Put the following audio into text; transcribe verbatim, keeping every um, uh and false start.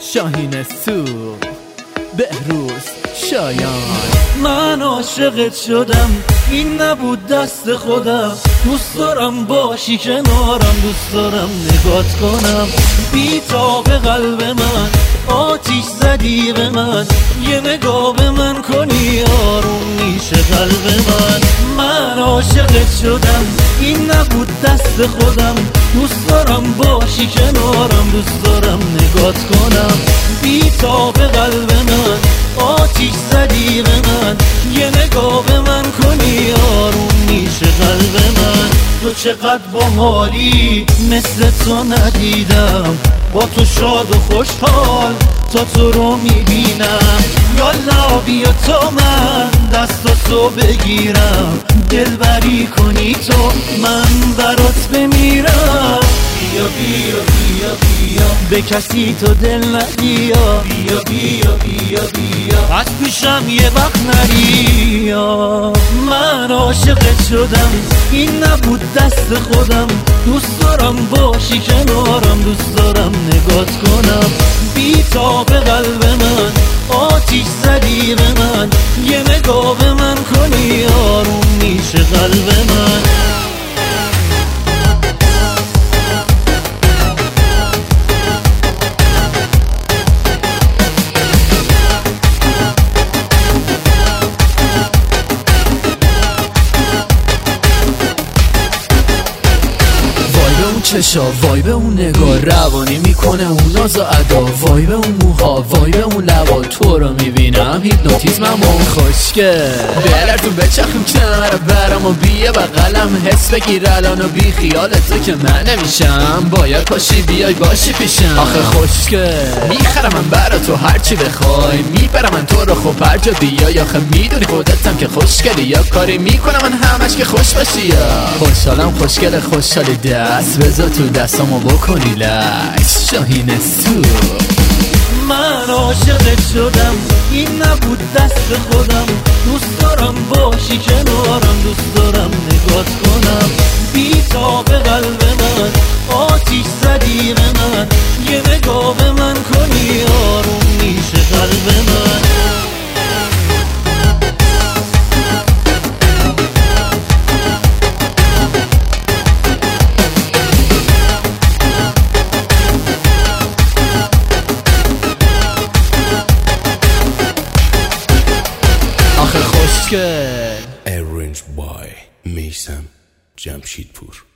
شاهین سوق، بهروز شایان. من عاشقت شدم، این نبود دست خودم. دوست دارم باشی کنارم، دوست دارم نگات کنم. بی تاب قلب من آتیش زدی به من، یه نگاه به من کنی آروم میشه قلب من. من عاشقت شدم، این نبود دست خودم. دوست دارم باشی کنارم، دوست دارم نگات کنم. بی تاب قلب من آتیش زدی به من، یه نگاه به من کنی آروم میشه قلب من. تو چقدر باحالی، مثل تو ندیدم. با تو شاد و خوشحال تا تو رو میبینم. یالا بیا تا من دستاتو بگیرم، دلبری کنی تو من برات بمیرم. بیا بیا بیا بیا به کسی تو دل ندیا. بیا بیا بیا بیا از پیشم یه وقت نریا. من عاشقت شدم، این نبود دست خودم. دوست دارم باشی کنارم، دوست دارم نگات کنم. بی تاب قلب من آتیش زدی به من، یه نگاه به من کنی آروم میشه قلب من. چشا وای به اون نگاه، روانی میکنه اون ناز و ادا. وای به اون موها، وای به اون لبا. تو رو میبینم هیپنوتیزمم اون خوشگه. دلتون بچخیم کنار برم و بیه بغلم. حس بگیر الان و بی خیال تو که من نمیشم. باید پاشی بیای باشی پیشم. آخه خوشگه میخرم من برا تو هرچی بخوای. میبرم من تو رو خوب هر جا بیای. آخه میدونی خودتم که خوشگلی، یا کاری میکنم من همش که خوش باشی. یا خوشحالم خوشگل خوشحالی، دست بذار تو دستامو بکنی لکس. شاهین سوق. من عاشقت شدم، این نبود دست خودم. دوست دارم باشی کنارم، دوست دارم نگات کنم. بی تاب قلب من آتیش زدی به من، یه نگاه به من کنی آروم میشه قلب من. خوشگل Arranged by میثم جمشیدپور.